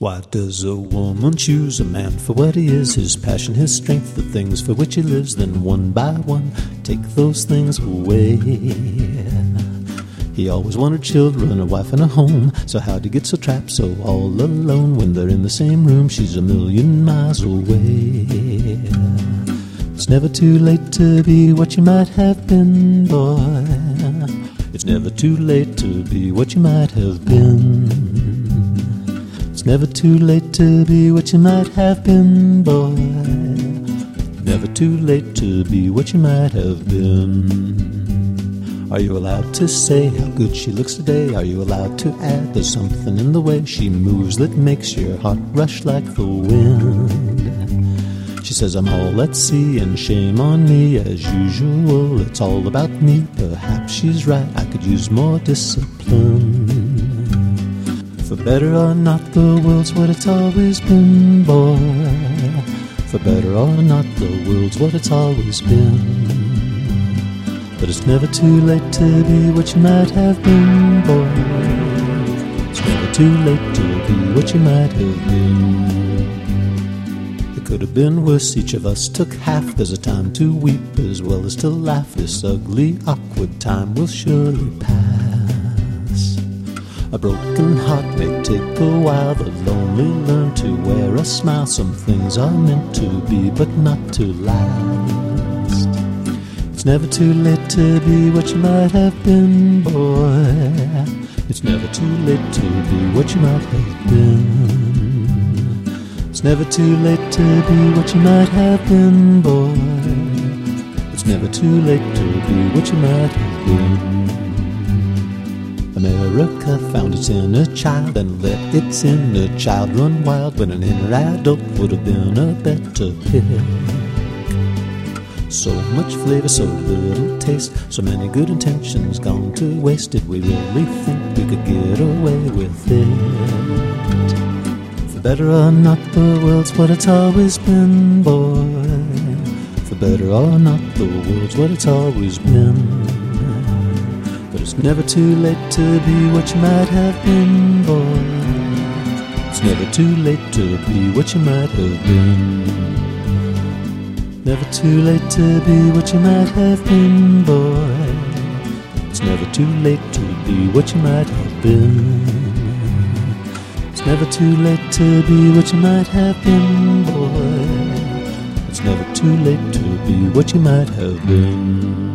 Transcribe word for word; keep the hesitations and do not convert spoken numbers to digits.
Why does a woman choose a man for what he is? His passion, his strength, the things for which he lives. Then one by one take those things away. He always wanted children, a wife and a home. So how'd he get so trapped, so all alone? When they're in the same room, she's a million miles away. It's never too late to be what you might have been, boy. It's never too late to be what you might have been. It's never too late to be what you might have been, boy. Never too late to be what you might have been. Are you allowed to say how good she looks today? Are you allowed to add there's something in the way she moves that makes your heart rush like the wind? She says I'm all at sea and shame on me. As usual, it's all about me. Perhaps she's right, I could use more discipline. For better or not, the world's what it's always been, boy. For better or not, the world's what it's always been. But it's never too late to be what you might have been, boy. It's never too late to be what you might have been. It could have been worse, each of us took half. There's a time to weep as well as to laugh. This ugly, awkward time will surely pass. A broken heart may take a while. The lonely learn to wear a smile. Some things are meant to be, but not to last. It's never too late to be what you might have been, boy. It's never too late to be what you might have been. It's never too late to be what you might have been, boy. It's never too late to be what you might have been. America found its inner child and let its inner child run wild when an inner adult would have been a better pick. So much flavor, so little taste, so many good intentions gone to waste. Did we really think we could get away with it? For better or not, the world's what it's always been, boy. For better or not, the world's what it's always been. But it's never too late to be what you might have been, boy. It's never too late to be what you might have been. Never too late to be what you might have been, boy. It's never too late to be what you might have been. It's never too late to be what you might have been, boy. It's never too late to be what you might have been.